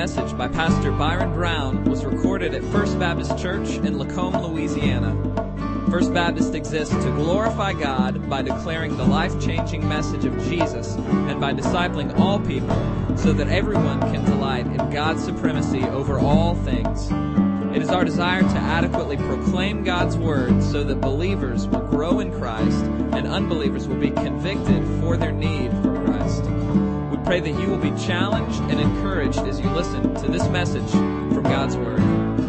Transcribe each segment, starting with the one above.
message by Pastor Byron Brown was recorded at First Baptist Church in Lacombe, Louisiana. First Baptist exists to glorify God by declaring the life-changing message of Jesus and by discipling all people so that everyone can delight in God's supremacy over all things. It is our desire to adequately proclaim God's Word so that believers will grow in Christ and unbelievers will be convicted for their need for Christ. We pray that you will be challenged and encouraged as you listen to this message from God's Word.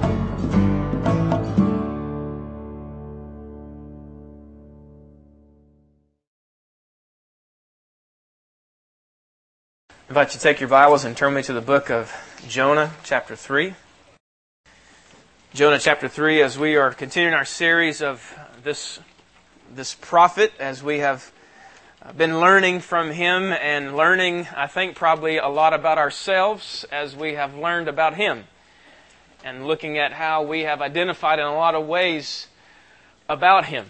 I invite you to take your Bibles and turn me to the book of Jonah, chapter 3. Jonah, chapter 3, as we are continuing our series of this prophet, as we have been learning from him and learning, I think, probably a lot about ourselves as we have learned about him. And looking at how we have identified in a lot of ways about him.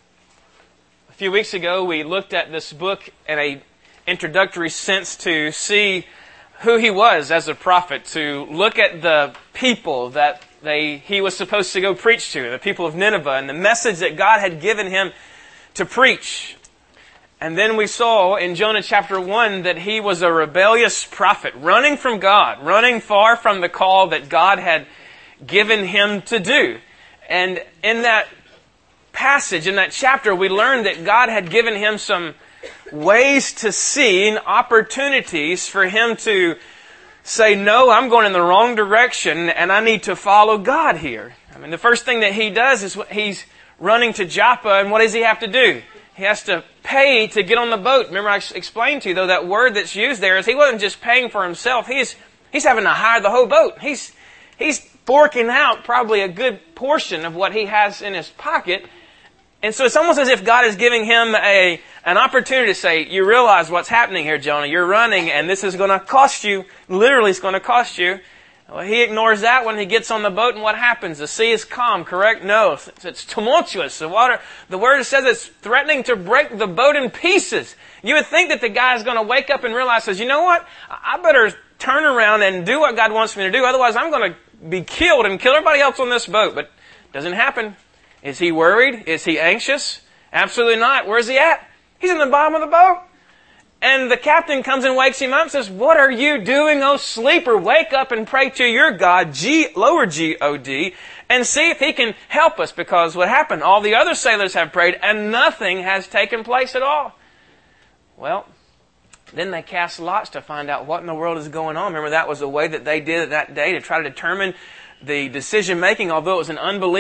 A few weeks ago, we looked at this book in an introductory sense to see who he was as a prophet, to look at the people that he was supposed to go preach to, the people of Nineveh, and the message that God had given him to preach. And then we saw in Jonah chapter 1 that he was a rebellious prophet, running from God, running far from the call that God had given him to do. And in that passage, in that chapter, we learned that God had given him some ways to see and opportunities for him to say, no, I'm going in the wrong direction and I need to follow God here. I mean, the first thing that he does is he's running to Joppa, and what does he have to do? He has to pay to get on the boat. Remember, I explained to you, though, that word that's used there is he wasn't just paying for himself. He's having to hire the whole boat. He's forking out probably a good portion of what he has in his pocket. And so it's almost as if God is giving him an opportunity to say, you realize what's happening here, Jonah. You're running, and this is going to cost you. Literally, it's going to cost you. Well, he ignores that when he gets on the boat, and what happens? The sea is calm, correct? No, it's tumultuous. The word says it's threatening to break the boat in pieces. You would think that the guy is going to wake up and realize, says, you know what? I better turn around and do what God wants me to do. Otherwise, I'm going to be killed and kill everybody else on this boat. But it doesn't happen. Is he worried? Is he anxious? Absolutely not. Where's he at? He's in the bottom of the boat. And the captain comes and wakes him up and says, what are you doing, O sleeper? Wake up and pray to your God, lower G-O-D, and see if he can help us. Because what happened? All the other sailors have prayed and nothing has taken place at all. Well, then they cast lots to find out what in the world is going on. Remember, that was the way that they did it that day to try to determine the decision-making, although it was an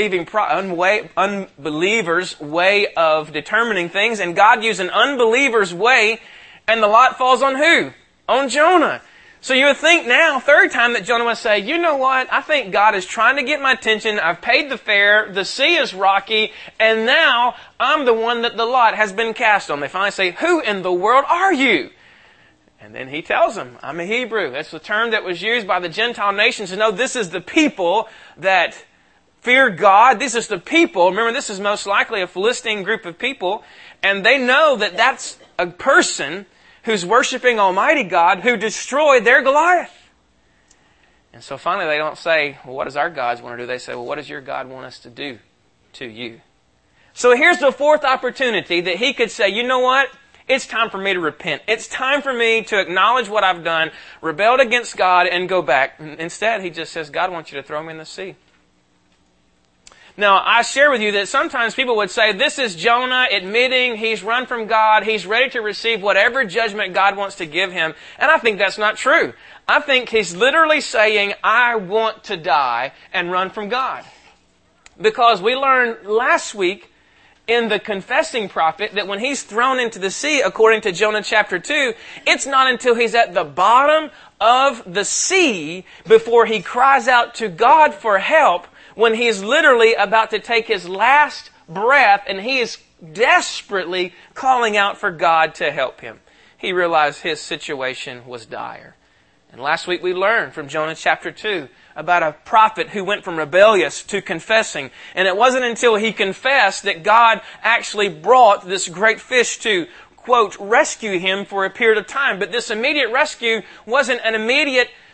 unbeliever's way of determining things. And God used an unbeliever's way, and the lot falls on who? On Jonah. So you would think now, third time, that Jonah would say, you know what? I think God is trying to get my attention. I've paid the fare. The sea is rocky. And now I'm the one that the lot has been cast on. They finally say, who in the world are you? And then he tells them, I'm a Hebrew. That's the term that was used by the Gentile nations to know this is the people that fear God. This is the people. Remember, this is most likely a Philistine group of people. And they know that that's a person who's worshiping Almighty God who destroyed their Goliath. And so finally they don't say, well, what does our gods want to do? They say, well, what does your God want us to do to you? So here's the fourth opportunity that he could say, you know what? It's time for me to repent. It's time for me to acknowledge what I've done, rebelled against God, and go back. Instead, he just says, God wants you to throw me in the sea. Now, I share with you that sometimes people would say, this is Jonah admitting he's run from God. He's ready to receive whatever judgment God wants to give him. And I think that's not true. I think he's literally saying, I want to die and run from God. Because we learned last week in the confessing prophet that when he's thrown into the sea, according to Jonah chapter 2, it's not until he's at the bottom of the sea before he cries out to God for help, when he's literally about to take his last breath and he is desperately calling out for God to help him. He realized his situation was dire. And last week we learned from Jonah chapter 2 about a prophet who went from rebellious to confessing. And it wasn't until he confessed that God actually brought this great fish to, quote, rescue him for a period of time. But this immediate rescue wasn't an immediate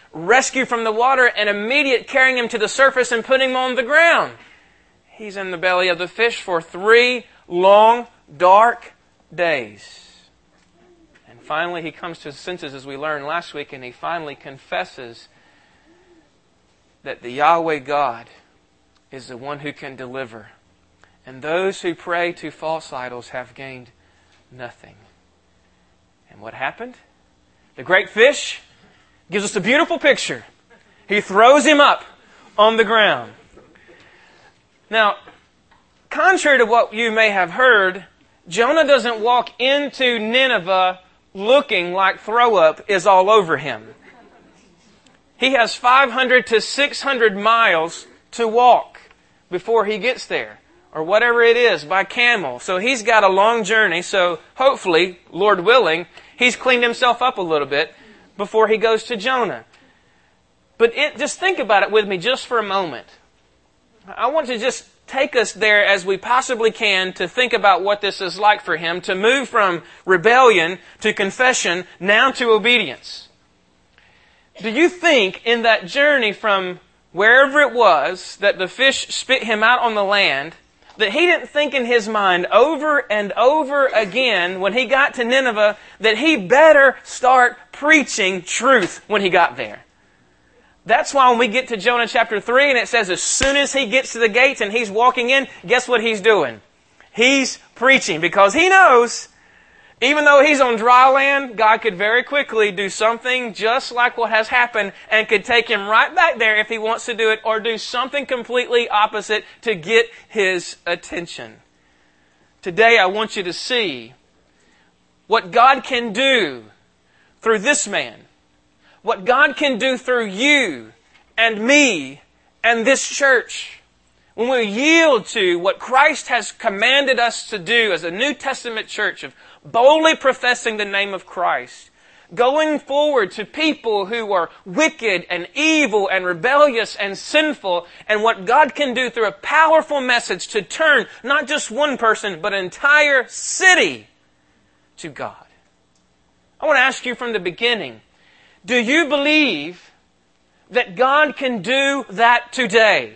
rescue from the water and immediate carrying him to the surface and putting him on the ground. He's in the belly of the fish for 3 long, dark days. And finally he comes to his senses, as we learned last week, and he finally confesses that the Yahweh God is the one who can deliver. And those who pray to false idols have gained nothing. And what happened? The great fish gives us a beautiful picture. He throws him up on the ground. Now, contrary to what you may have heard, Jonah doesn't walk into Nineveh looking like throw up is all over him. He has 500 to 600 miles to walk before he gets there, or whatever it is, by camel. So he's got a long journey, so hopefully, Lord willing, he's cleaned himself up a little bit before he goes to Jonah. But just think about it with me just for a moment. I want to just take us there as we possibly can to think about what this is like for him, to move from rebellion to confession, now to obedience. Do you think in that journey from wherever it was that the fish spit him out on the land, that he didn't think in his mind over and over again when he got to Nineveh that he better start preaching truth when he got there? That's why when we get to Jonah chapter 3 and it says as soon as he gets to the gates and he's walking in, guess what he's doing? He's preaching, because he knows even though he's on dry land, God could very quickly do something just like what has happened and could take him right back there if he wants to do it, or do something completely opposite to get his attention. Today I want you to see what God can do through this man, what God can do through you and me and this church when we yield to what Christ has commanded us to do as a New Testament church of boldly professing the name of Christ, going forward to people who are wicked and evil and rebellious and sinful, and what God can do through a powerful message to turn not just one person but an entire city to God. I want to ask you from the beginning, do you believe that God can do that today?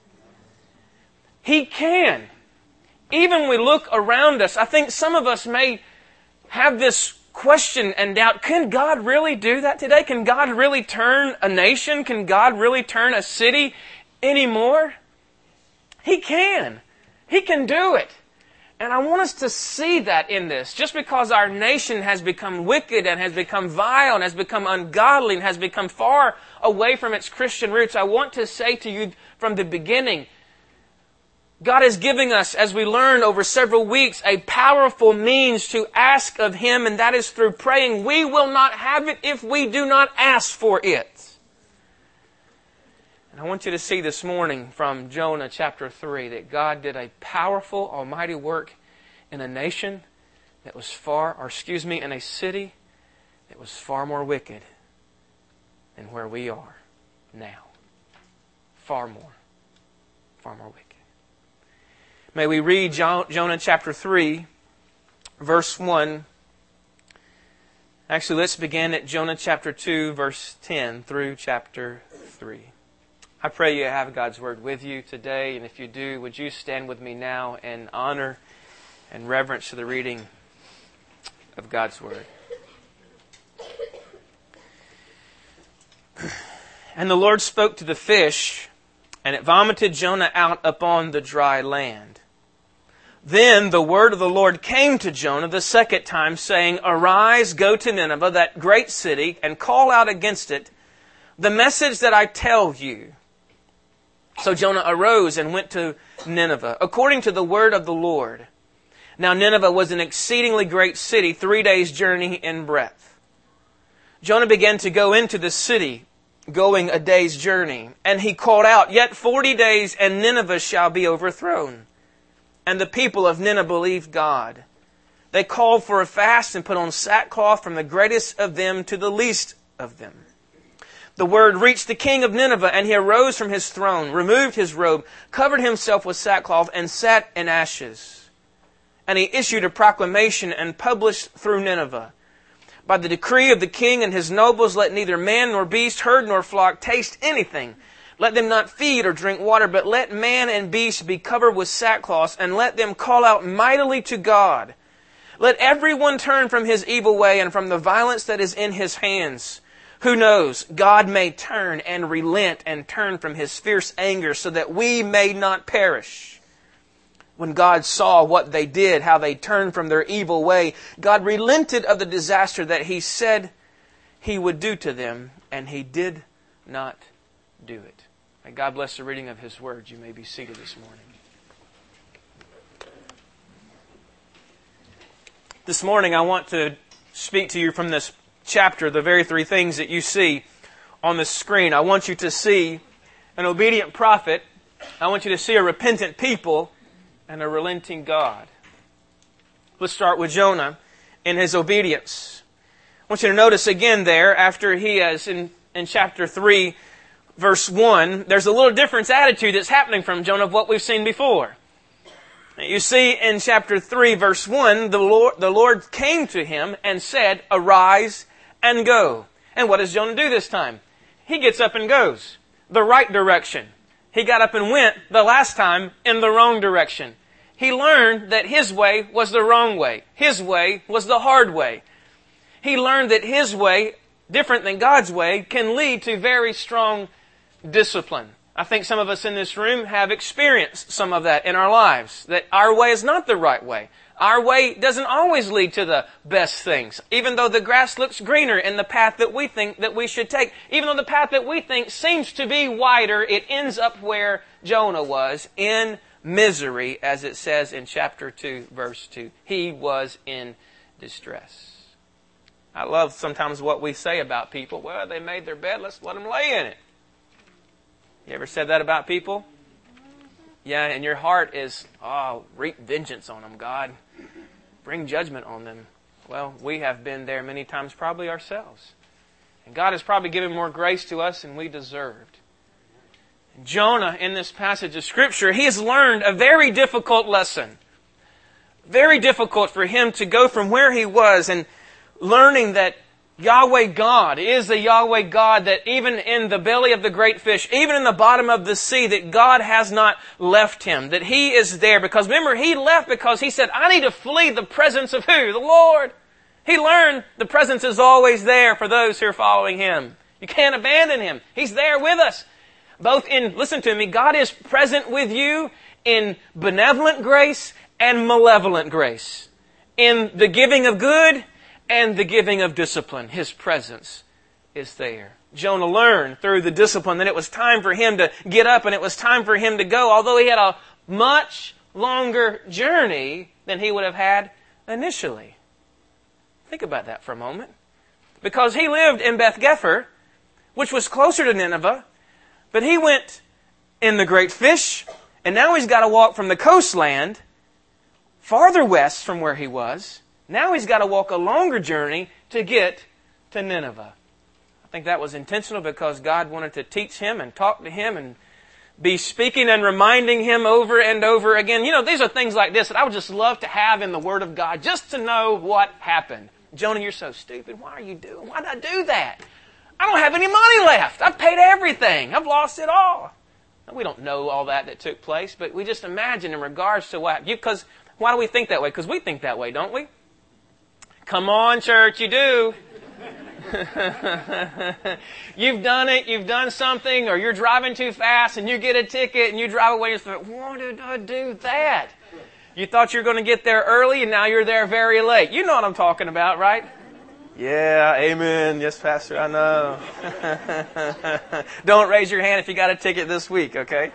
He can. Even when we look around us, I think some of us may have this question and doubt, can God really do that today? Can God really turn a nation? Can God really turn a city anymore? He can. He can do it. And I want us to see that in this. Just because our nation has become wicked and has become vile and has become ungodly and has become far away from its Christian roots, I want to say to you from the beginning, God is giving us, as we learned over several weeks, a powerful means to ask of Him, and that is through praying. We will not have it if we do not ask for it. And I want you to see this morning from Jonah chapter 3 that God did a powerful, almighty work in a nation that was in a city that was far more wicked than where we are now. Far more wicked. May we read Jonah chapter 3, verse 1. Actually, let's begin at Jonah chapter 2, verse 10 through chapter 3. I pray you have God's Word with you today, and if you do, would you stand with me now in honor and reverence to the reading of God's Word. And the Lord spoke to the fish, and it vomited Jonah out upon the dry land. Then the word of the Lord came to Jonah the second time, saying, Arise, go to Nineveh, that great city, and call out against it the message that I tell you. So Jonah arose and went to Nineveh, according to the word of the Lord. Now Nineveh was an exceedingly great city, 3 days' journey in breadth. Jonah began to go into the city, going a day's journey. And he called out, Yet 40 days, and Nineveh shall be overthrown. And the people of Nineveh believed God. They called for a fast and put on sackcloth from the greatest of them to the least of them. The word reached the king of Nineveh, and he arose from his throne, removed his robe, covered himself with sackcloth, and sat in ashes. And he issued a proclamation and published through Nineveh, By the decree of the king and his nobles, let neither man nor beast, herd nor flock taste anything. Let them not feed or drink water, but let man and beast be covered with sackcloth, and let them call out mightily to God. Let everyone turn from his evil way and from the violence that is in his hands. Who knows, God may turn and relent and turn from his fierce anger so that we may not perish. When God saw what they did, how they turned from their evil way, God relented of the disaster that He said He would do to them, and He did not do it. May God bless the reading of His Word. You may be seated this morning. This morning I want to speak to you from this chapter, the very three things that you see on the screen. I want you to see an obedient prophet. I want you to see a repentant people and a relenting God. Let's start with Jonah in his obedience. I want you to notice again there, after he has, in chapter 3, verse 1, there's a little different attitude that's happening from Jonah of what we've seen before. You see in chapter 3, verse 1, the Lord came to him and said, "Arise and go." And what does Jonah do this time? He gets up and goes the right direction. He got up and went the last time in the wrong direction. He learned that his way was the wrong way. His way was the hard way. He learned that his way, different than God's way, can lead to very strong discipline. I think some of us in this room have experienced some of that in our lives, that our way is not the right way. Our way doesn't always lead to the best things. Even though the grass looks greener in the path that we think that we should take, even though the path that we think seems to be wider, it ends up where Jonah was, in misery, as it says in chapter 2, verse 2. He was in distress. I love sometimes what we say about people. Well, they made their bed, let's let them lay in it. You ever said that about people? Yeah, and your heart is, reap vengeance on them, God. Bring judgment on them. Well, we have been there many times, probably ourselves. And God has probably given more grace to us than we deserved. Jonah, in this passage of Scripture, he has learned a very difficult lesson. Very difficult for him to go from where he was and learning that Yahweh God is the Yahweh God, that even in the belly of the great fish, even in the bottom of the sea, that God has not left him, that He is there. Because remember, he left because he said, I need to flee the presence of who? The Lord. He learned the presence is always there for those who are following Him. You can't abandon Him. He's there with us. Both in, listen to me, God is present with you in benevolent grace and malevolent grace. In the giving of good and the giving of discipline. His presence is there. Jonah learned through the discipline that it was time for him to get up and it was time for him to go, although he had a much longer journey than he would have had initially. Think about that for a moment. Because he lived in Beth-Gepher, which was closer to Nineveh, but he went in the great fish, and now he's got to walk from the coastland farther west from where he was. Now he's got to walk a longer journey to get to Nineveh. I think that was intentional because God wanted to teach him and talk to him and be speaking and reminding him over and over again. You know, these are things like this that I would just love to have in the Word of God just to know what happened. Jonah, you're so stupid. Why did I do that? I don't have any money left. I've paid everything. I've lost it all. Now, we don't know all that took place, but we just imagine in regards to what... Because why do we think that way? Because we think that way, don't we? Come on, church, you do. You've done it, you've done something, or you're driving too fast and you get a ticket and you drive away and you think, why did I do that? You thought you were going to get there early and now you're there very late. You know what I'm talking about, right? Yeah, amen. Yes, Pastor, I know. Don't raise your hand if you got a ticket this week, okay?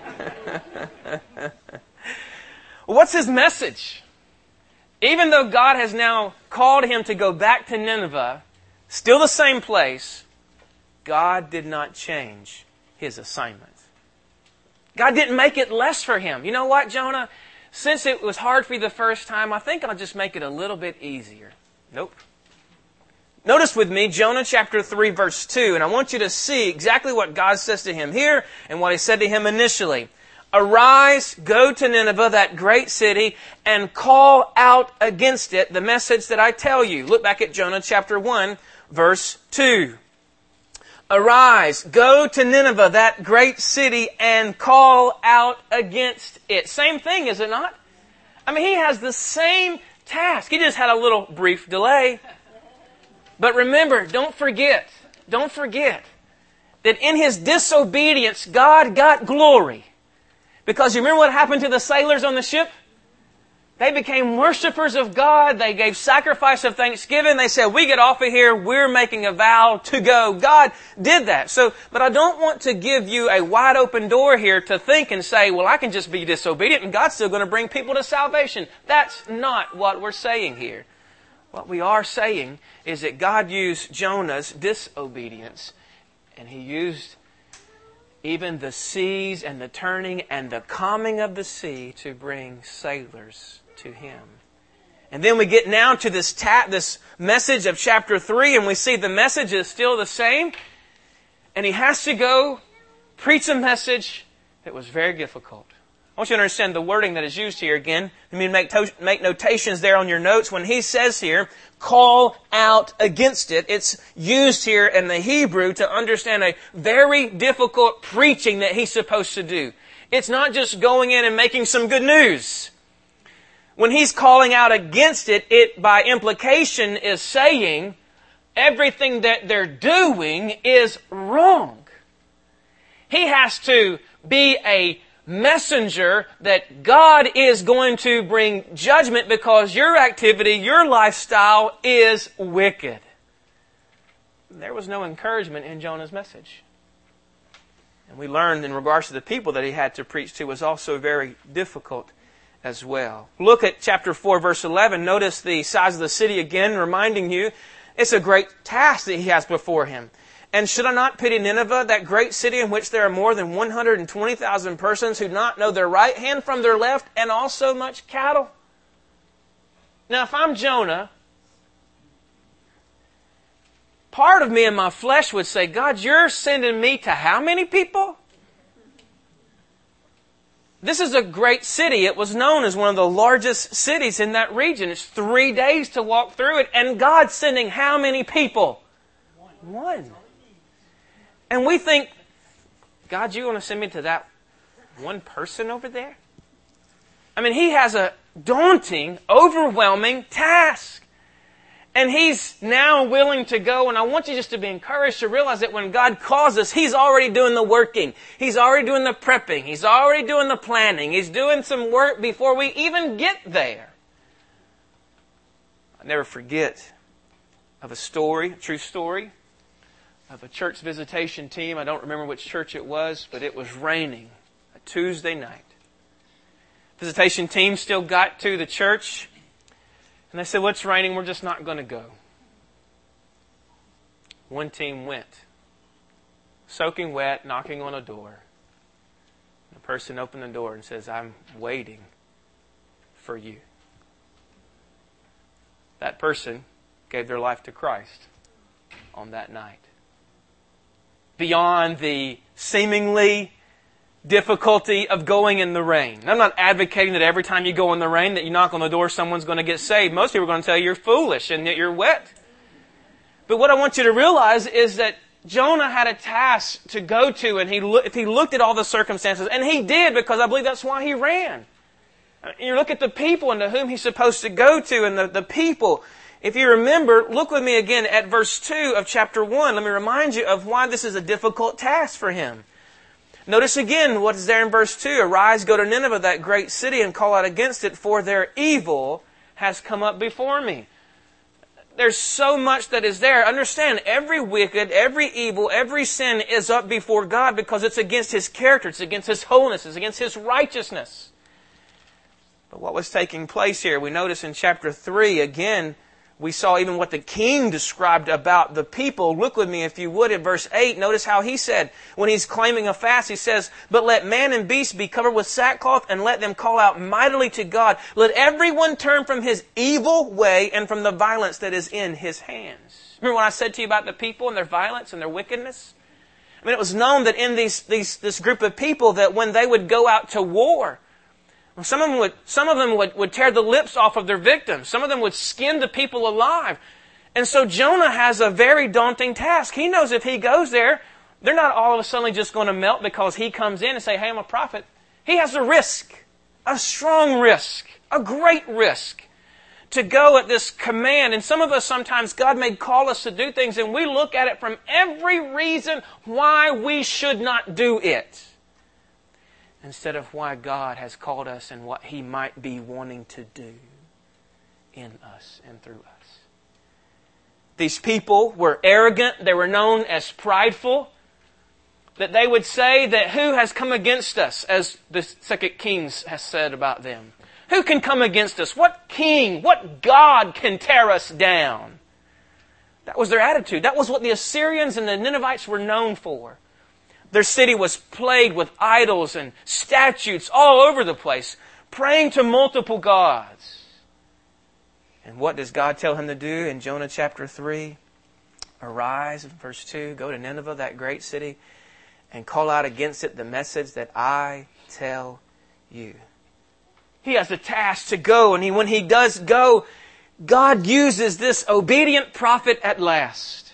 What's his message? Even though God has now called him to go back to Nineveh, still the same place, God did not change His assignment. God didn't make it less for him. You know what, Jonah? Since it was hard for you the first time, I think I'll just make it a little bit easier. Nope. Notice with me, Jonah chapter 3, verse 2, and I want you to see exactly what God says to him here and what He said to him initially. Arise, go to Nineveh, that great city, and call out against it the message that I tell you. Look back at Jonah chapter 1, verse 2. Arise, go to Nineveh, that great city, and call out against it. Same thing, is it not? I mean, he has the same task. He just had a little brief delay. But remember, don't forget that in his disobedience, God got glory. Because you remember what happened to the sailors on the ship? They became worshipers of God. They gave sacrifice of thanksgiving. They said, we get off of here. We're making a vow to go. God did that. But I don't want to give you a wide open door here to think and say, well, I can just be disobedient and God's still going to bring people to salvation. That's not what we're saying here. What we are saying is that God used Jonah's disobedience, and He used even the seas and the turning and the calming of the sea to bring sailors to Him. And then we get now to this message of chapter 3, and we see the message is still the same. And he has to go preach a message that was very difficult. I want you to understand the wording that is used here again. I mean, make notations there on your notes. When he says here, call out against it, it's used here in the Hebrew to understand a very difficult preaching that he's supposed to do. It's not just going in and making some good news. When he's calling out against it, it by implication is saying everything that they're doing is wrong. He has to be a messenger that God is going to bring judgment because your activity, your lifestyle is wicked. There was no encouragement in Jonah's message. And we learned in regards to the people that he had to preach to was also very difficult as well. Look at chapter 4, verse 11. Notice the size of the city again, reminding you it's a great task that he has before him. And should I not pity Nineveh, that great city in which there are more than 120,000 persons who do not know their right hand from their left, and also much cattle? Now, if I'm Jonah, part of me in my flesh would say, God, you're sending me to how many people? This is a great city. It was known as one of the largest cities in that region. It's 3 days to walk through it. And God's sending how many people? One. And we think, God, you want to send me to that one person over there? I mean, He has a daunting, overwhelming task. And He's now willing to go. And I want you just to be encouraged to realize that when God calls us, He's already doing the working. He's already doing the prepping. He's already doing the planning. He's doing some work before we even get there. I never forget of a true story, of a church visitation team. I don't remember which church it was, but it was raining a Tuesday night. Visitation team still got to the church, and they said, well, it's raining, we're just not going to go. One team went, soaking wet, knocking on a door. The person opened the door and says, I'm waiting for you. That person gave their life to Christ on that night. Beyond the seemingly difficulty of going in the rain. I'm not advocating that every time you go in the rain that you knock on the door someone's going to get saved. Most people are going to tell you you're foolish and that you're wet. But what I want you to realize is that Jonah had a task to go to, and if he looked at all the circumstances, and he did, because I believe that's why he ran. You look at the people and to whom he's supposed to go to, and the people. If you remember, look with me again at verse 2 of chapter 1. Let me remind you of why this is a difficult task for him. Notice again what is there in verse 2. Arise, go to Nineveh, that great city, and call out against it, for their evil has come up before me. There's so much that is there. Understand, every wicked, every evil, every sin is up before God because it's against His character, it's against His holiness, it's against His righteousness. But what was taking place here? We notice in chapter 3, again, we saw even what the king described about the people. Look with me, if you would, at verse 8. Notice how he said, when he's claiming a fast, he says, but let man and beast be covered with sackcloth, and let them call out mightily to God. Let everyone turn from his evil way and from the violence that is in his hands. Remember what I said to you about the people and their violence and their wickedness? I mean, it was known that in this group of people that when they would go out to war, some of them would tear the lips off of their victims. Some of them would skin the people alive. And so Jonah has a very daunting task. He knows if he goes there, they're not all of a sudden just going to melt because he comes in and say, hey, I'm a prophet. He has a risk, a strong risk, a great risk to go at this command. And some of us sometimes, God may call us to do things and we look at it from every reason why we should not do it, instead of why God has called us and what He might be wanting to do in us and through us. These people were arrogant. They were known as prideful. That they would say that who has come against us, as the 2 Kings has said about them. Who can come against us? What king, what God can tear us down? That was their attitude. That was what the Assyrians and the Ninevites were known for. Their city was plagued with idols and statues all over the place, praying to multiple gods. And what does God tell him to do in Jonah chapter 3? Arise, in verse 2, go to Nineveh, that great city, and call out against it the message that I tell you. He has a task to go, and when he does go, God uses this obedient prophet at last.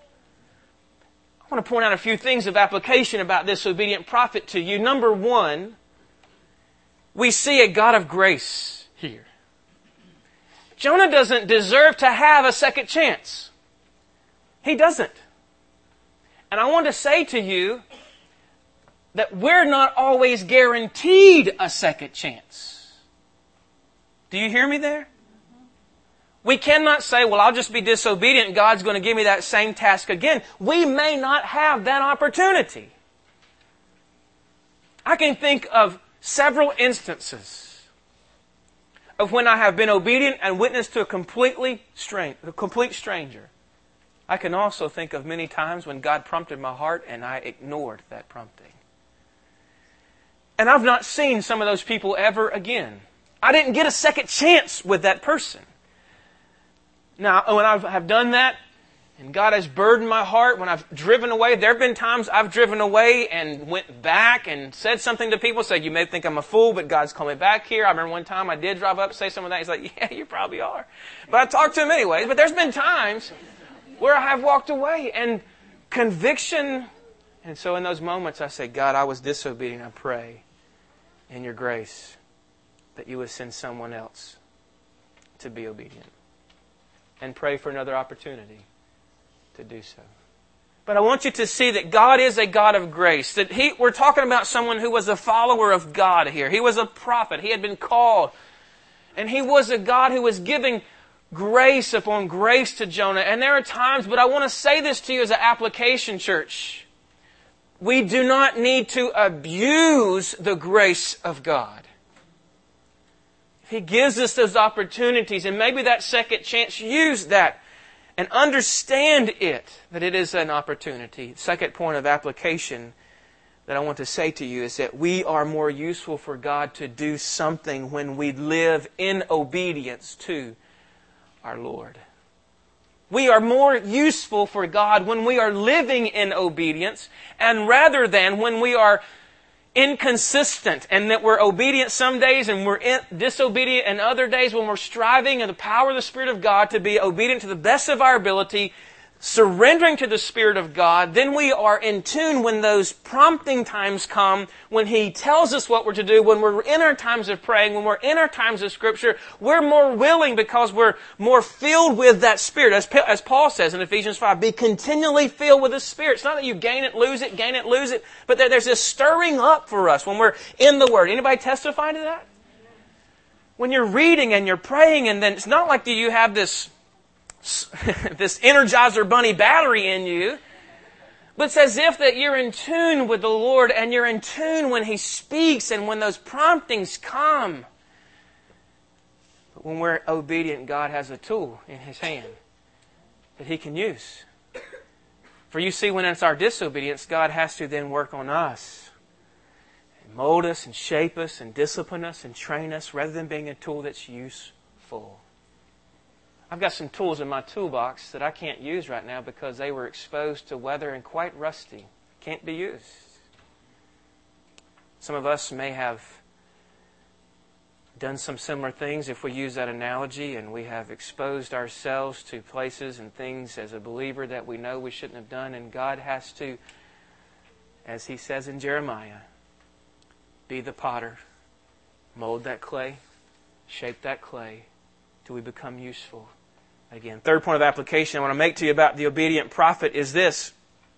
I want to point out a few things of application about this obedient prophet to you. Number one, we see a God of grace here. Jonah doesn't deserve to have a second chance. He doesn't. And I want to say to you that we're not always guaranteed a second chance. Do you hear me there? We cannot say, well, I'll just be disobedient and God's going to give me that same task again. We may not have that opportunity. I can think of several instances of when I have been obedient and witnessed to a complete stranger. I can also think of many times when God prompted my heart and I ignored that prompting. And I've not seen some of those people ever again. I didn't get a second chance with that person. Now, when I have done that, and God has burdened my heart, when I've driven away, there have been times I've driven away and went back and said something to people, say, you may think I'm a fool, but God's called me back here. I remember one time I did drive up, say some of that. He's like, yeah, you probably are. But I talked to him anyways. But there's been times where I have walked away and conviction. And so in those moments I say, God, I was disobedient. I pray in your grace that you would send someone else to be obedient. And pray for another opportunity to do so. But I want you to see that God is a God of grace. That we're talking about someone who was a follower of God here. He was a prophet. He had been called. And he was a God who was giving grace upon grace to Jonah. And there are times, but I want to say this to you as an application, church. We do not need to abuse the grace of God. He gives us those opportunities, and maybe that second chance, use that and understand it, that it is an opportunity. Second point of application that I want to say to you is that we are more useful for God to do something when we live in obedience to our Lord. We are more useful for God when we are living in obedience, and rather than when we are inconsistent, and that we're obedient some days and we're disobedient and other days, when we're striving in the power of the Spirit of God to be obedient to the best of our ability, surrendering to the Spirit of God, then we are in tune when those prompting times come, when He tells us what we're to do, when we're in our times of praying, when we're in our times of Scripture, we're more willing because we're more filled with that Spirit. As Paul says in Ephesians 5, be continually filled with the Spirit. It's not that you gain it, lose it, but there's this stirring up for us when we're in the Word. Anybody testify to that? When you're reading and you're praying, and then it's not like you have this Energizer Bunny battery in you. But it's as if that you're in tune with the Lord, and you're in tune when He speaks and when those promptings come. But when we're obedient, God has a tool in His hand that He can use. For you see, when it's our disobedience, God has to then work on us and mold us and shape us and discipline us and train us rather than being a tool that's useful. I've got some tools in my toolbox that I can't use right now because they were exposed to weather and quite rusty. can't be used. Some of us may have done some similar things if we use that analogy, and we have exposed ourselves to places and things as a believer that we know we shouldn't have done, and God has to, as He says in Jeremiah, be the potter, mold that clay, shape that clay till we become useful again. Third point of application I want to make to you about the obedient prophet is this.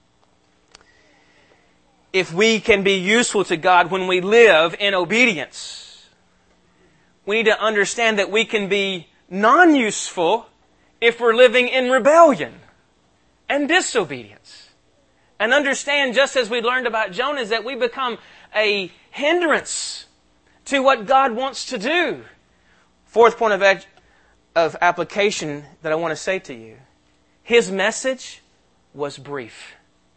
If we can be useful to God when we live in obedience, we need to understand that we can be non-useful if we're living in rebellion and disobedience. And understand, just as we learned about Jonah, is that we become a hindrance to what God wants to do. Fourth point of application that I want to say to you. His message was brief.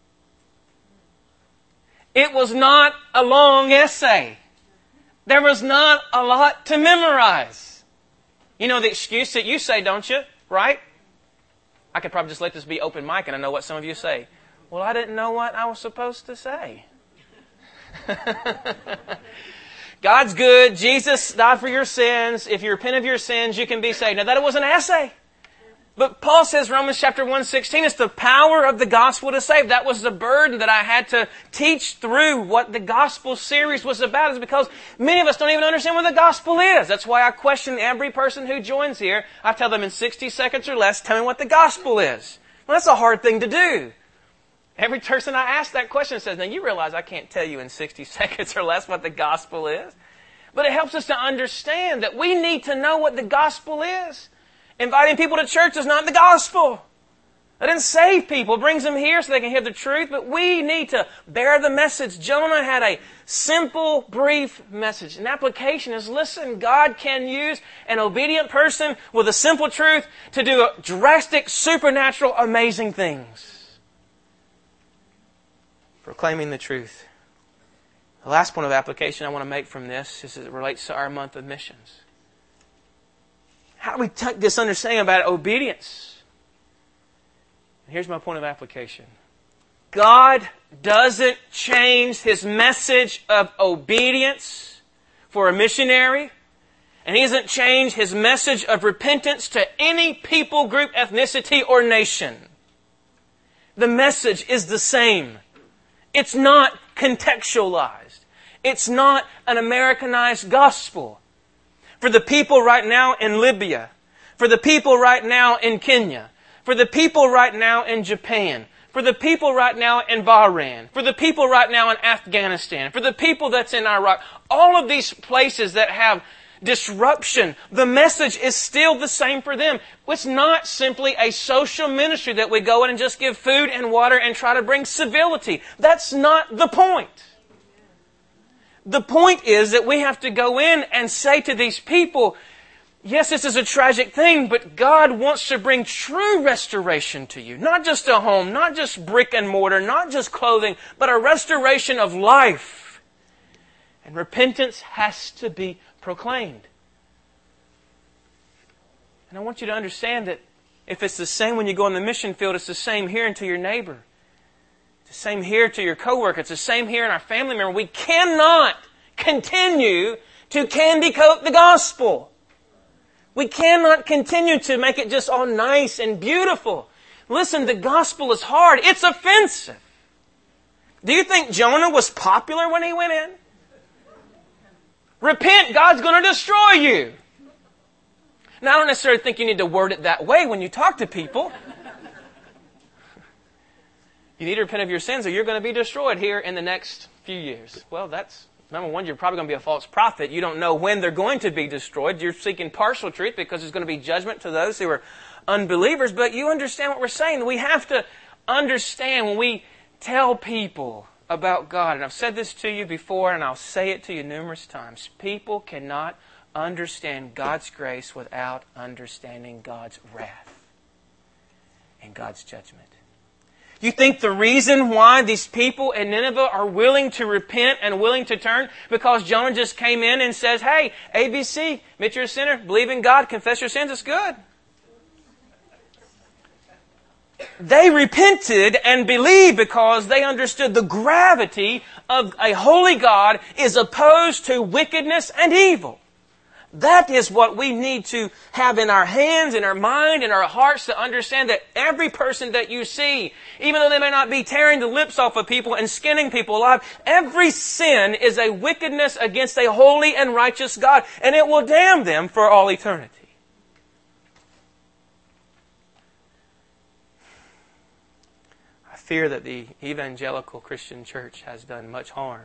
It was not a long essay. There was not a lot to memorize. You know the excuse that you say, don't you? Right? I could probably just let this be open mic and I know what some of you say. Well, I didn't know what I was supposed to say. God's good. Jesus died for your sins. If you repent of your sins, you can be saved. Now, that was an essay. But Paul says, Romans chapter 1:16, it's the power of the gospel to save. That was the burden that I had to teach through what the gospel series was about, is because many of us don't even understand what the gospel is. That's why I question every person who joins here. I tell them in 60 seconds or less, tell me what the gospel is. Well, that's a hard thing to do. Every person I ask that question says, now you realize I can't tell you in 60 seconds or less what the gospel is. But it helps us to understand that we need to know what the gospel is. Inviting people to church is not the gospel. It didn't save people. It brings them here so they can hear the truth. But we need to bear the message. Jonah had a simple, brief message. An application is, listen, God can use an obedient person with a simple truth to do drastic, supernatural, amazing things. Proclaiming the truth. The last point of application I want to make from this is as it relates to our month of missions. How do we take this understanding about obedience? And here's my point of application. God doesn't change His message of obedience for a missionary, and He doesn't change His message of repentance to any people, group, ethnicity, or nation. The message is the same. It's not contextualized. It's not an Americanized gospel. For the people right now in Libya, for the people right now in Kenya, for the people right now in Japan, for the people right now in Bahrain, for the people right now in Afghanistan, for the people that's in Iraq, all of these places that have disruption, the message is still the same for them. It's not simply a social ministry that we go in and just give food and water and try to bring civility. That's not the point. The point is that we have to go in and say to these people, yes, this is a tragic thing, but God wants to bring true restoration to you. Not just a home, not just brick and mortar, not just clothing, but a restoration of life. And repentance has to be proclaimed. And I want you to understand that if it's the same when you go in the mission field, it's the same here and to your neighbor. It's the same here to your coworker. It's the same here in our family member. We cannot continue to candy coat the gospel. We cannot continue to make it just all nice and beautiful. Listen, the gospel is hard. It's offensive. Do you think Jonah was popular when he went in? Repent, God's going to destroy you. Now, I don't necessarily think you need to word it that way when you talk to people. You need to repent of your sins or you're going to be destroyed here in the next few years. Well, that's, number one, you're probably going to be a false prophet. You don't know when they're going to be destroyed. You're seeking partial truth because there's going to be judgment to those who are unbelievers. But you understand what we're saying. We have to understand when we tell people about God. And I've said this to you before and I'll say it to you numerous times. People cannot understand God's grace without understanding God's wrath and God's judgment. You think the reason why these people in Nineveh are willing to repent and willing to turn because Jonah just came in and says, hey, ABC, admit you're a sinner, believe in God, confess your sins, it's good. they repented and believed because they understood the gravity of a holy God is opposed to wickedness and evil. That is what we need to have in our hands, in our mind, in our hearts, to understand that every person that you see, even though they may not be tearing the lips off of people and skinning people alive, every sin is a wickedness against a holy and righteous God, and it will damn them for all eternity. I fear that the evangelical Christian church has done much harm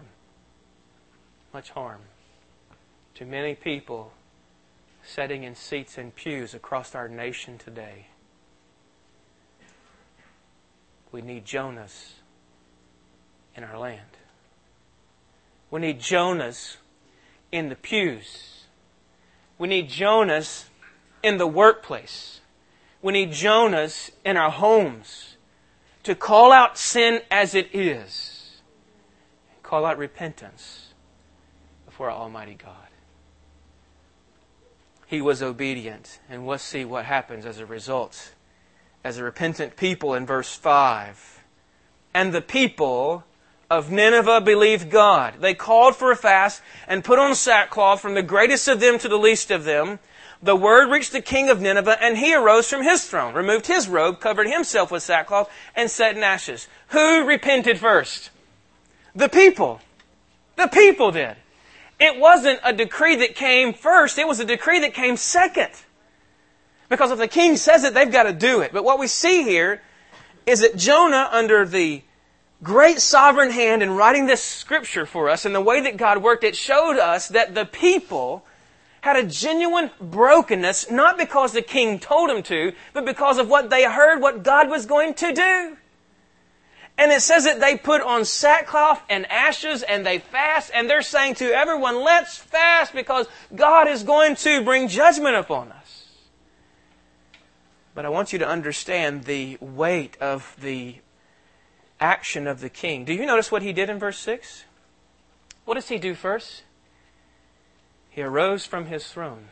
to many people sitting in seats and pews across our nation today. We need Jonahs in our land. We need Jonahs in the pews. We need Jonahs in the workplace. We need Jonahs in our homes to call out sin as it is. Call out repentance before Almighty God. He was obedient. And we'll see what happens as a result. As a repentant people in verse 5. And the people of Nineveh believed God. They called for a fast and put on sackcloth from the greatest of them to the least of them. The word reached the king of Nineveh, and he arose from his throne, removed his robe, covered himself with sackcloth, and sat in ashes. Who repented first? The people. The people did. It wasn't a decree that came first. It was a decree that came second. Because if the king says it, they've got to do it. But what we see here is that Jonah, under the great sovereign hand in writing this scripture for us and the way that God worked, it showed us that the people had a genuine brokenness, not because the king told them to, but because of what they heard what God was going to do. And it says that they put on sackcloth and ashes and they fast, and they're saying to everyone, let's fast because God is going to bring judgment upon us. But I want you to understand the weight of the action of the king. Do you notice what he did in verse 6? What does he do first? He arose from his throne.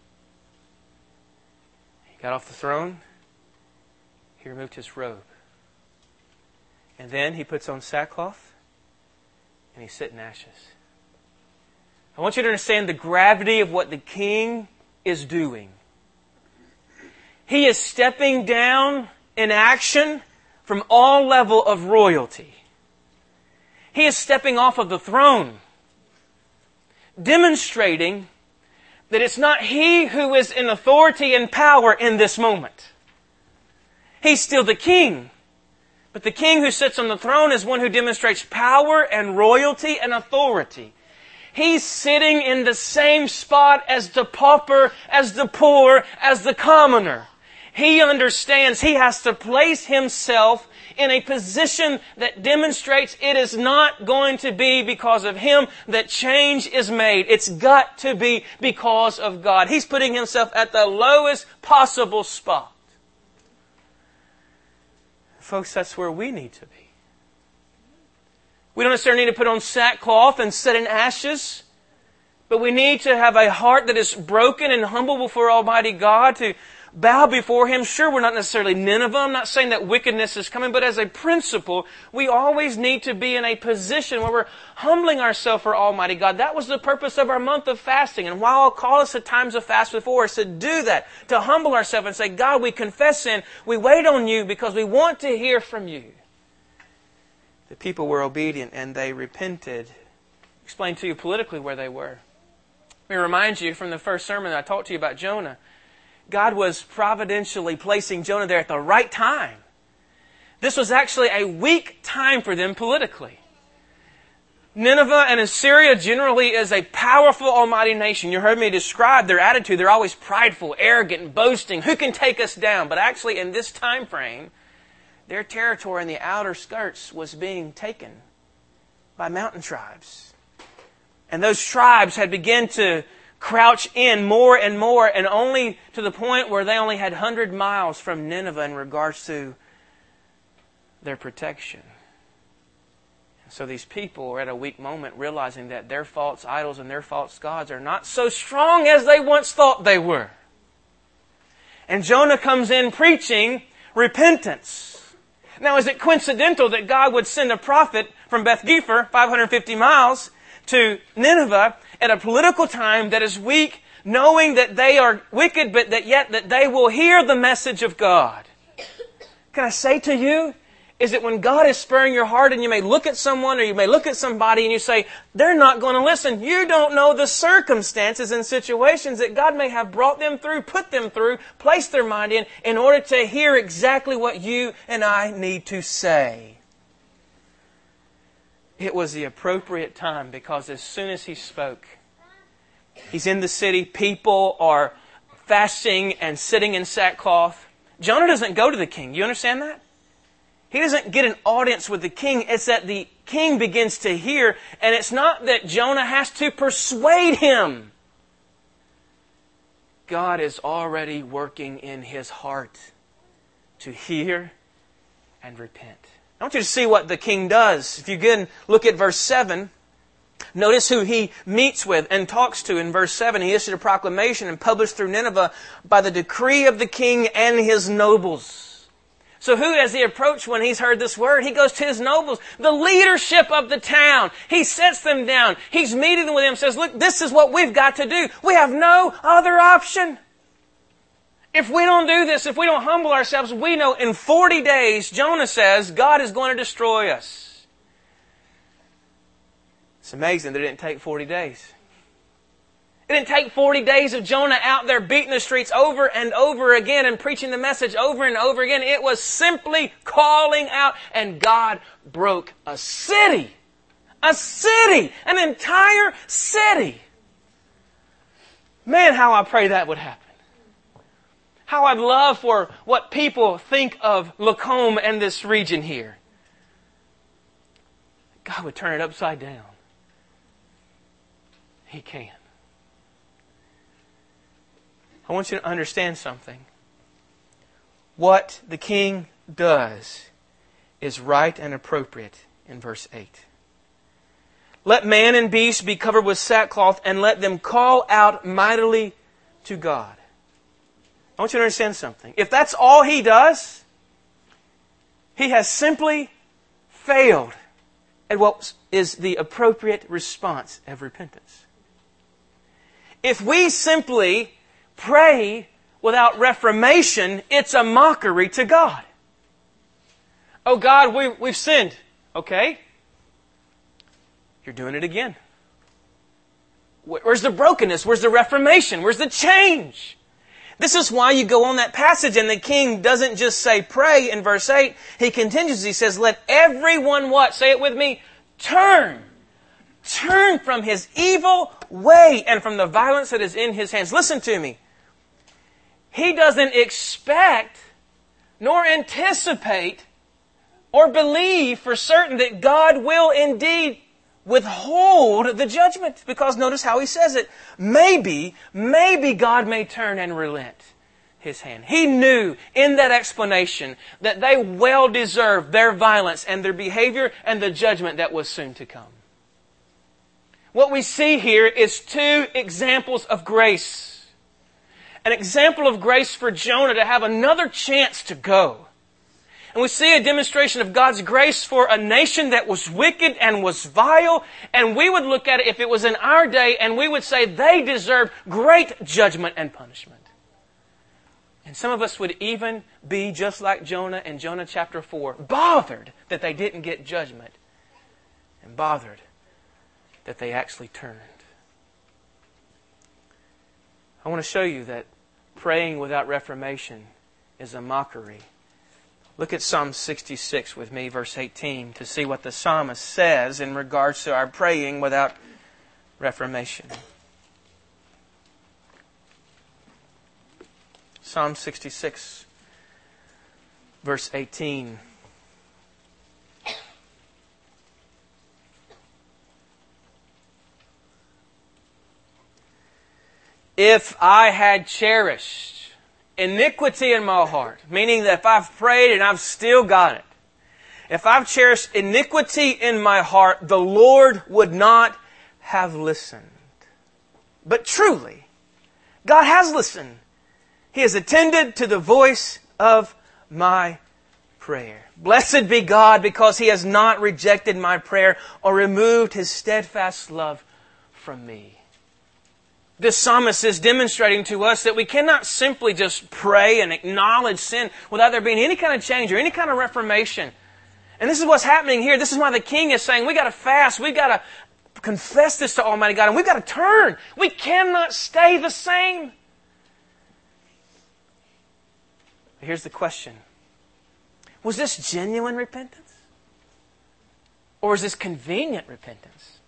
He got off the throne. He removed his robe. And then he puts on sackcloth and he sits in ashes. I want you to understand the gravity of what the king is doing. He is stepping down in action from all level of royalty. He is stepping off of the throne, demonstrating that it's not he who is in authority and power in this moment. He's still the king. But the king who sits on the throne is one who demonstrates power and royalty and authority. He's sitting in the same spot as the pauper, as the poor, as the commoner. He understands he has to place himself in a position that demonstrates it is not going to be because of him that change is made. It's got to be because of God. He's putting himself at the lowest possible spot. Folks, that's where we need to be. We don't necessarily need to put on sackcloth and sit in ashes, but we need to have a heart that is broken and humble before Almighty God, to bow before Him. Sure, we're not necessarily Nineveh. I'm not saying that wickedness is coming, but as a principle, we always need to be in a position where we're humbling ourselves for Almighty God. That was the purpose of our month of fasting. And while I'll call us at times of fast before us to do that, to humble ourselves and say, God, we confess sin. We wait on You because we want to hear from You. The people were obedient and they repented. Explain to you politically where they were. Let me remind you from the first sermon that I talked to you about Jonah. God was providentially placing Jonah there at the right time. This was actually a weak time for them politically. Nineveh and Assyria generally is a powerful, almighty nation. You heard me describe their attitude. They're always prideful, arrogant, and boasting. Who can take us down? But actually in this time frame, their territory in the outer skirts was being taken by mountain tribes. And those tribes had begun to crouch in more and more, and only to the point where they only had 100 miles from Nineveh in regards to their protection. And so these people were at a weak moment, realizing that their false idols and their false gods are not so strong as they once thought they were. And Jonah comes in preaching repentance. Now, is it coincidental that God would send a prophet from Beth Gepher, 550 miles, to Nineveh at a political time that is weak, knowing that they are wicked, but that yet that they will hear the message of God? Can I say to you, is that when God is spurring your heart and you may look at someone or you may look at somebody and you say, they're not going to listen. You don't know the circumstances and situations that God may have brought them through, put them through, placed their mind in order to hear exactly what you and I need to say. It was the appropriate time because as soon as He spoke, He's in the city, people are fasting and sitting in sackcloth. Jonah doesn't go to the king. You understand that? He doesn't get an audience with the king. It's that the king begins to hear, and it's not that Jonah has to persuade him. God is already working in his heart to hear and repent. I want you to see what the king does. If you again look at verse 7, notice who he meets with and talks to. In verse 7, he issued a proclamation and published through Nineveh by the decree of the king and his nobles. So who has he approached when he's heard this word? He goes to his nobles, the leadership of the town. He sets them down. He's meeting with them, says, look, this is what we've got to do. We have no other option. If we don't do this, if we don't humble ourselves, we know in 40 days, Jonah says, God is going to destroy us. It's amazing that it didn't take 40 days. It didn't take 40 days of Jonah out there beating the streets over and over again and preaching the message over and over again. It was simply calling out, and God broke a city. A city! An entire city! Man, how I pray that would happen. How I'd love for what people think of Lacombe and this region here. God would turn it upside down. He can. I want you to understand something. What the king does is right and appropriate in verse 8. Let man and beast be covered with sackcloth, and let them call out mightily to God. I want you to understand something. If that's all he does, he has simply failed at what is the appropriate response of repentance. If we simply pray without reformation, it's a mockery to God. Oh God, we've sinned. Okay. You're doing it again. Where's the brokenness? Where's the reformation? Where's the change? This is why you go on that passage and the king doesn't just say pray in verse 8. He continues, he says, let everyone what? Say it with me. Turn. Turn from his evil way and from the violence that is in his hands. Listen to me. He doesn't expect nor anticipate or believe for certain that God will indeed withhold the judgment. Because notice how he says it. Maybe God may turn and relent his hand. He knew in that explanation that they well deserved their violence and their behavior and the judgment that was soon to come. What we see here is two examples of grace. An example of grace for Jonah to have another chance to go. And we see a demonstration of God's grace for a nation that was wicked and was vile. And we would look at it if it was in our day and we would say they deserve great judgment and punishment. And some of us would even be just like Jonah in Jonah chapter 4, bothered that they didn't get judgment and bothered that they actually turned. I want to show you that praying without reformation is a mockery. Look at Psalm 66 with me, verse 18, to see what the psalmist says in regards to our praying without reformation. Psalm 66, verse 18. If I had cherished iniquity in my heart, meaning that if I've prayed and I've still got it, if I've cherished iniquity in my heart, the Lord would not have listened. But truly, God has listened. He has attended to the voice of my prayer. Blessed be God, because He has not rejected my prayer or removed His steadfast love from me. This psalmist is demonstrating to us that we cannot simply just pray and acknowledge sin without there being any kind of change or any kind of reformation. And this is what's happening here. This is why the king is saying, we got to fast, we got to confess this to Almighty God, and we've got to turn. We cannot stay the same. Here's the question. Was this genuine repentance? Or is this convenient repentance?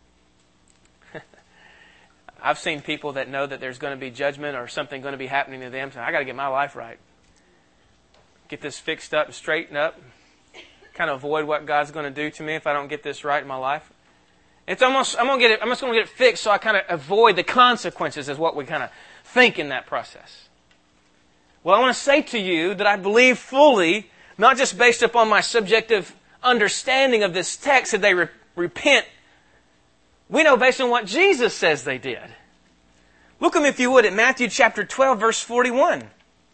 I've seen people that know that there's going to be judgment or something going to be happening to them, saying, I got to get my life right. Get this fixed up, straightened up. Kind of avoid what God's going to do to me if I don't get this right in my life. It's almost, I'm just going to get it fixed so I kind of avoid the consequences is what we kind of think in that process. Well, I want to say to you that I believe fully, not just based upon my subjective understanding of this text, that they repent. We know based on what Jesus says they did. Look at me, if you would, at Matthew chapter 12, verse 41.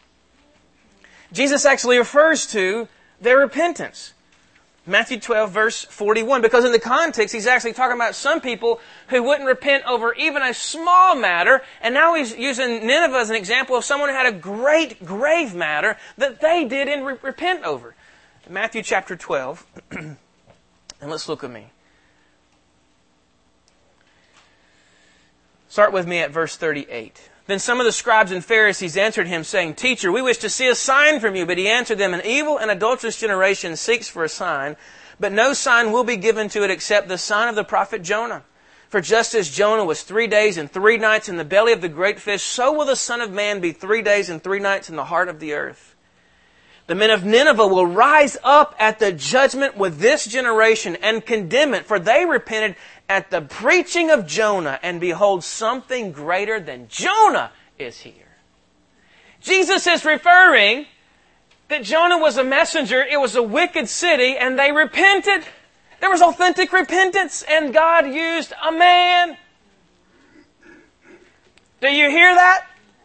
Jesus actually refers to their repentance. Matthew 12, verse 41. Because in the context, He's actually talking about some people who wouldn't repent over even a small matter. And now He's using Nineveh as an example of someone who had a great, grave matter that they didn't repent over. Matthew chapter 12. And let's look at me. Start with me at verse 38. Then some of the scribes and Pharisees answered Him, saying, Teacher, we wish to see a sign from you. But He answered them, An evil and adulterous generation seeks for a sign, but no sign will be given to it except the sign of the prophet Jonah. For just as Jonah was 3 days and 3 nights in the belly of the great fish, so will the Son of Man be 3 days and 3 nights in the heart of the earth. The men of Nineveh will rise up at the judgment with this generation and condemn it, for they repented at the preaching of Jonah, and behold, something greater than Jonah is here. Jesus is referring that Jonah was a messenger, it was a wicked city, and they repented. There was authentic repentance, and God used a man. Do you hear that?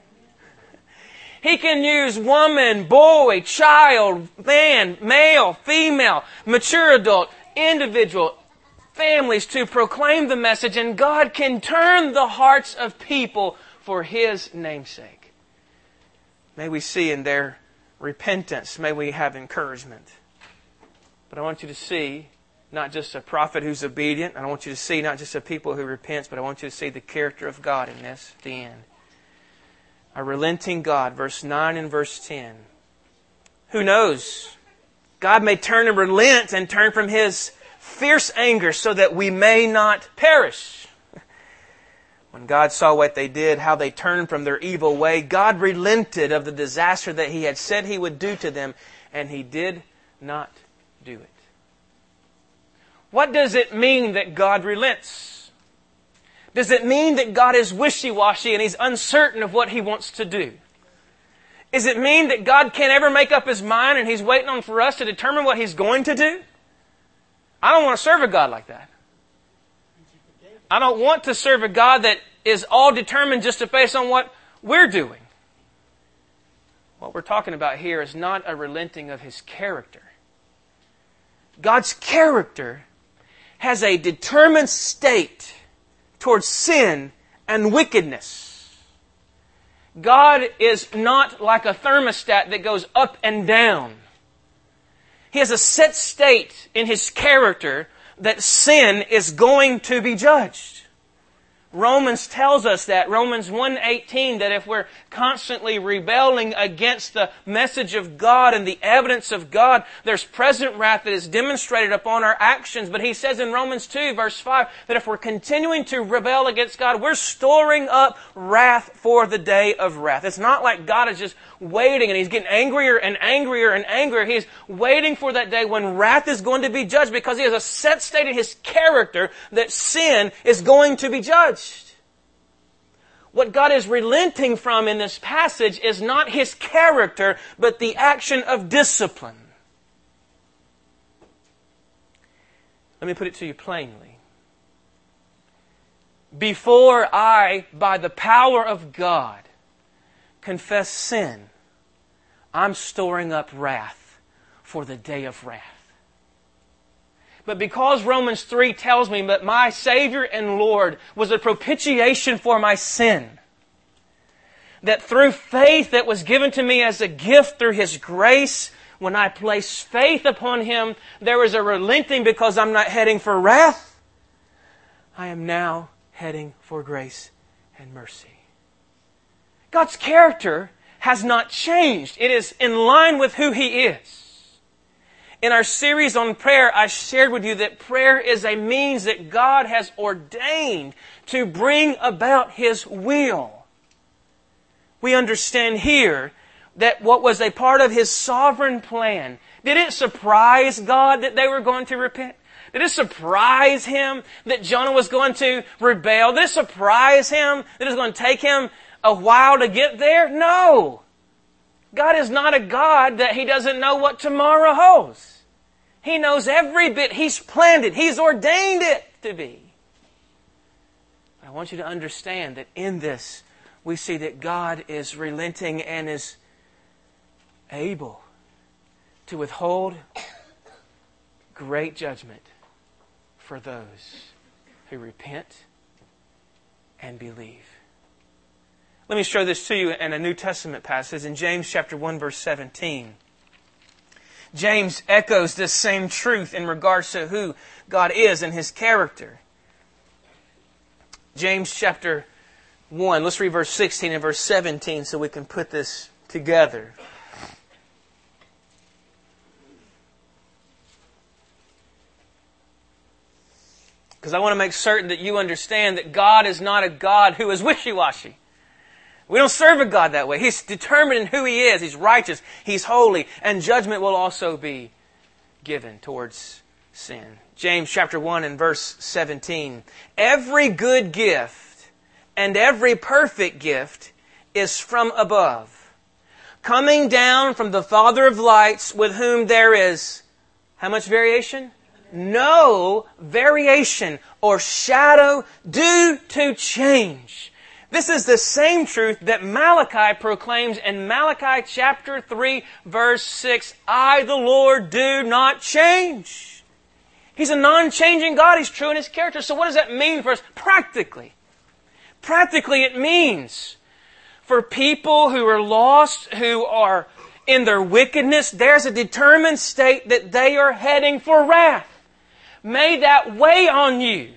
He can use woman, boy, child, man, male, female, mature adult, individual, families to proclaim the message, and God can turn the hearts of people for His namesake. May we see in their repentance, may we have encouragement. But I want you to see not just a prophet who's obedient, I don't want you to see not just a people who repents, but I want you to see the character of God in this, at the end. A relenting God, verse 9 and verse 10. Who knows? God may turn and relent and turn from His fierce anger so that we may not perish. When God saw what they did, how they turned from their evil way, God relented of the disaster that He had said He would do to them, and He did not do it. What does it mean that God relents? Does it mean that God is wishy-washy and He's uncertain of what He wants to do? Does it mean that God can't ever make up His mind and He's waiting on for us to determine what He's going to do? I don't want to serve a God like that. I don't want to serve a God that is all determined just based on what we're doing. What we're talking about here is not a relenting of His character. God's character has a determined state towards sin and wickedness. God is not like a thermostat that goes up and down. He has a set state in His character that sin is going to be judged. Romans tells us that, Romans 1:18, that if we're constantly rebelling against the message of God and the evidence of God, there's present wrath that is demonstrated upon our actions. But he says in Romans 2, verse 5, that if we're continuing to rebel against God, we're storing up wrath for the day of wrath. It's not like God is just waiting and He's getting angrier and angrier and angrier. He's waiting for that day when wrath is going to be judged, because He has a set state in His character that sin is going to be judged. What God is relenting from in this passage is not His character, but the action of discipline. Let me put it to you plainly. Before I, by the power of God, confess sin, I'm storing up wrath for the day of wrath. But because Romans 3 tells me that my Savior and Lord was a propitiation for my sin, that through faith that was given to me as a gift through His grace, when I place faith upon Him, there is a relenting because I'm not heading for wrath. I am now heading for grace and mercy. God's character has not changed. It is in line with who He is. In our series on prayer, I shared with you that prayer is a means that God has ordained to bring about His will. We understand here that what was a part of His sovereign plan, did it surprise God that they were going to repent? Did it surprise Him that Jonah was going to rebel? Did it surprise Him that it was going to take him a while to get there? No. God is not a God that He doesn't know what tomorrow holds. He knows every bit. He's planned it. He's ordained it to be. I want you to understand that in this, we see that God is relenting and is able to withhold great judgment for those who repent and believe. Let me show this to you in a New Testament passage in James chapter 1 verse 17. James echoes this same truth in regards to who God is and His character. James chapter 1, let's read verse 16 and verse 17 so we can put this together. Because I want to make certain that you understand that God is not a God who is wishy-washy. We don't serve a God that way. He's determined in who He is. He's righteous. He's holy. And judgment will also be given towards sin. James chapter 1 and verse 17. Every good gift and every perfect gift is from above, coming down from the Father of lights, with whom there is, how much variation? No variation or shadow due to change. This is the same truth that Malachi proclaims in Malachi chapter 3 verse 6. I, the Lord, do not change. He's a non-changing God. He's true in His character. So what does that mean for us practically? Practically it means for people who are lost, who are in their wickedness, there's a determined state that they are heading for wrath. May that weigh on you.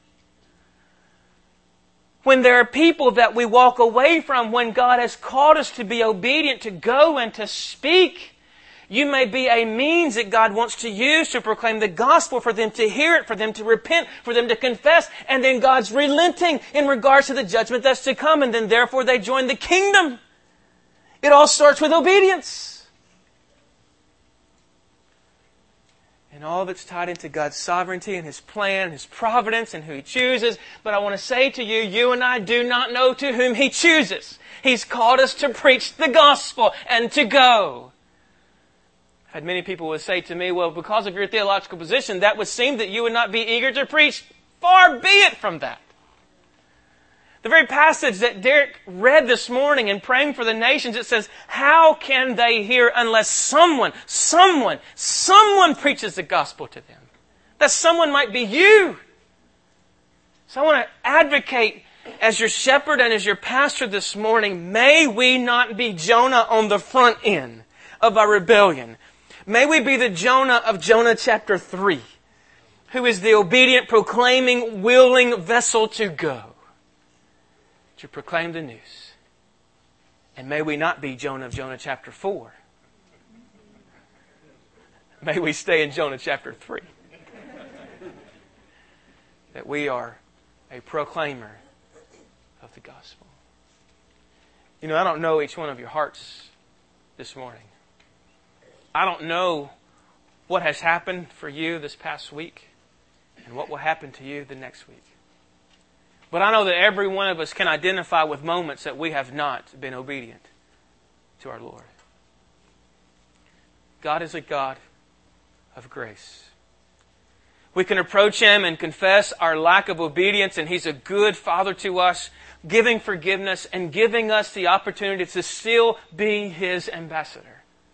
When there are people that we walk away from, when God has called us to be obedient, to go and to speak, you may be a means that God wants to use to proclaim the gospel, for them to hear it, for them to repent, for them to confess, and then God's relenting in regards to the judgment that's to come, and then therefore they join the kingdom. It all starts with obedience. And all of it's tied into God's sovereignty and His plan, His providence, and who He chooses. But I want to say to you, you and I do not know to whom He chooses. He's called us to preach the gospel and to go. I've had many people would say to me, well, because of your theological position, that would seem that you would not be eager to preach. Far be it from that. The very passage that Derek read this morning in praying for the nations, it says, how can they hear unless someone preaches the gospel to them? That someone might be you. So I want to advocate as your shepherd and as your pastor this morning, may we not be Jonah on the front end of our rebellion. May we be the Jonah of Jonah chapter 3, who is the obedient, proclaiming, willing vessel to go, to proclaim the news. And may we not be Jonah of Jonah chapter 4. May we stay in Jonah chapter 3. That we are a proclaimer of the gospel. You know, I don't know each one of your hearts this morning. I don't know what has happened for you this past week and what will happen to you the next week. But I know that every one of us can identify with moments that we have not been obedient to our Lord. God is a God of grace. We can approach Him and confess our lack of obedience, and He's a good Father to us, giving forgiveness and giving us the opportunity to still be His ambassador.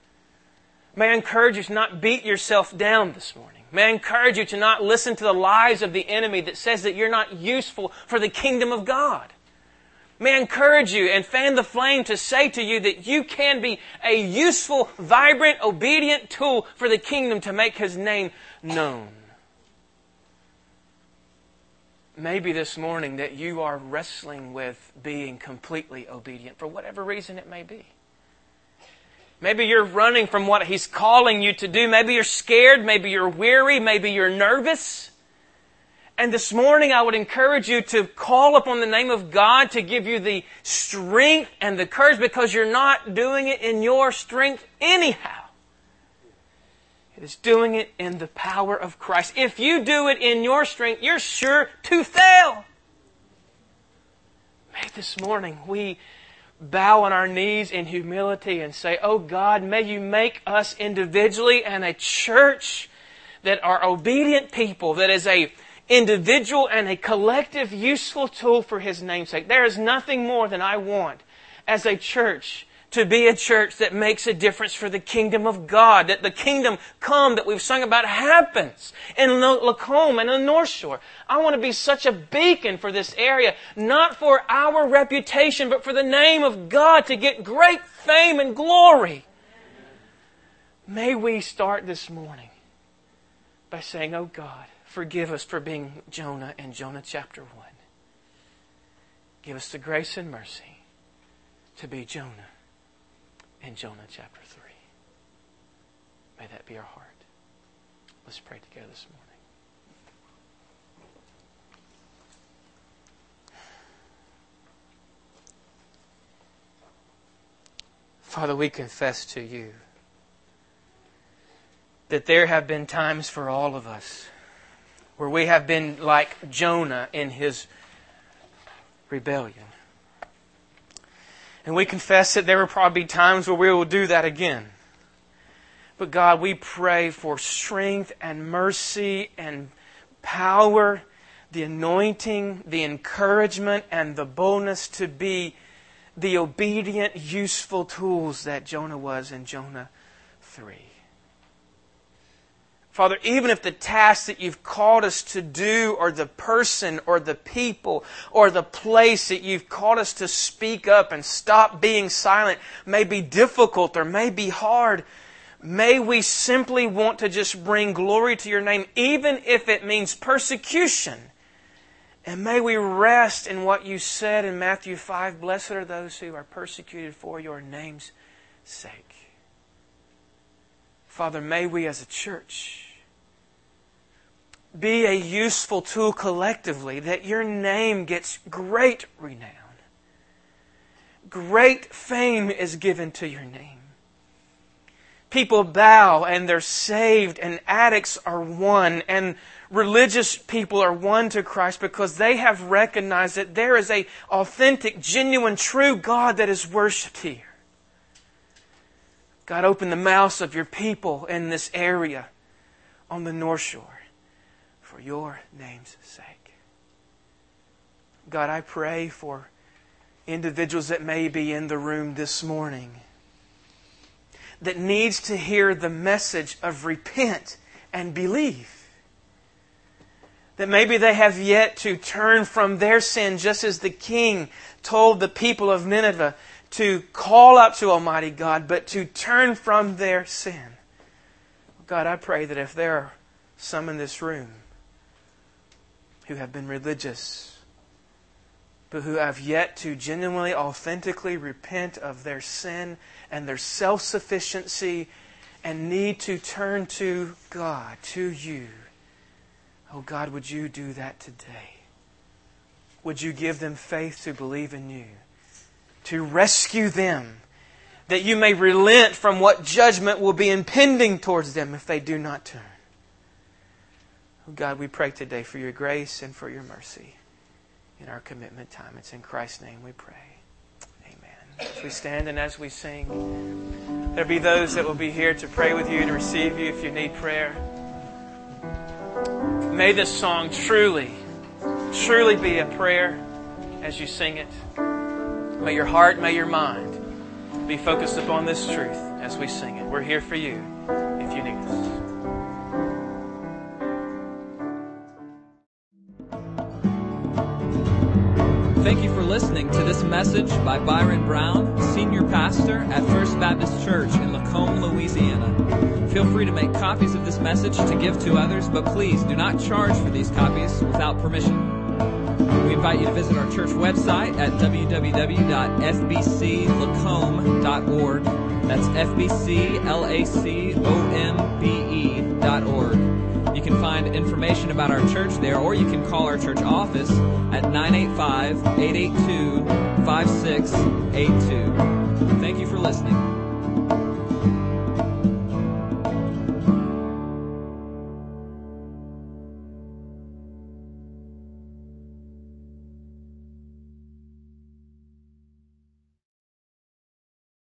May I encourage you to not beat yourself down this morning. May I encourage you to not listen to the lies of the enemy that says that you're not useful for the kingdom of God. May I encourage you and fan the flame to say to you that you can be a useful, vibrant, obedient tool for the kingdom to make His name known. Maybe this morning that you are wrestling with being completely obedient for whatever reason it may be. Maybe you're running from what He's calling you to do. Maybe you're scared. Maybe you're weary. Maybe you're nervous. And this morning I would encourage you to call upon the name of God to give you the strength and the courage, because you're not doing it in your strength anyhow. It is doing it in the power of Christ. If you do it in your strength, you're sure to fail. May this morning we bow on our knees in humility and say, "Oh God, may You make us individually and a church that are obedient people, that is a individual and a collective useful tool for His namesake." There is nothing more than I want as a church to be a church that makes a difference for the kingdom of God, that the kingdom come that we've sung about happens in Lacombe and on the North Shore. I want to be such a beacon for this area, not for our reputation, but for the name of God to get great fame and glory. May we start this morning by saying, "Oh God, forgive us for being Jonah in Jonah chapter 1. Give us the grace and mercy to be Jonah in Jonah chapter 3. May that be our heart. Let's pray together this morning. Father, we confess to You that there have been times for all of us where we have been like Jonah in his rebellion. And we confess that there will probably be times where we will do that again. But God, we pray for strength and mercy and power, the anointing, the encouragement, and the boldness to be the obedient, useful tools that Jonah was in Jonah 3. Father, even if the task that You've called us to do, or the person, or the people, or the place that You've called us to speak up and stop being silent may be difficult or may be hard, may we simply want to just bring glory to Your name, even if it means persecution. And may we rest in what You said in Matthew 5, "Blessed are those who are persecuted for Your name's sake." Father, may we as a church be a useful tool collectively, that Your name gets great renown. Great fame is given to Your name. People bow and they're saved, and addicts are won, and religious people are won to Christ because they have recognized that there is an authentic, genuine, true God that is worshipped here. God, open the mouths of Your people in this area on the North Shore for Your name's sake. God, I pray for individuals that may be in the room this morning that needs to hear the message of repent and believe. That maybe they have yet to turn from their sin, just as the king told the people of Nineveh to call out to Almighty God, but to turn from their sin. God, I pray that if there are some in this room who have been religious, but who have yet to genuinely, authentically repent of their sin and their self-sufficiency and need to turn to God, to You, oh God, would You do that today? Would You give them faith to believe in You, to rescue them, that You may relent from what judgment will be impending towards them if they do not turn. Oh God, we pray today for Your grace and for Your mercy in our commitment time. It's in Christ's name we pray. Amen. As we stand and as we sing, there'll be those that will be here to pray with you, to receive you if you need prayer. May this song truly be a prayer as you sing it. May your heart, may your mind be focused upon this truth as we sing it. We're here for You. if you need us. Thank you for listening to this message by Byron Brown, Senior Pastor at First Baptist Church in Lacombe, Louisiana. Feel free to make copies of this message to give to others, but please do not charge for these copies without permission. We invite you to visit our church website at www.fbclacombe.org. That's FBCLACOMBE.org. You can find information about our church there, or you can call our church office at 985-882-5682. Thank you for listening.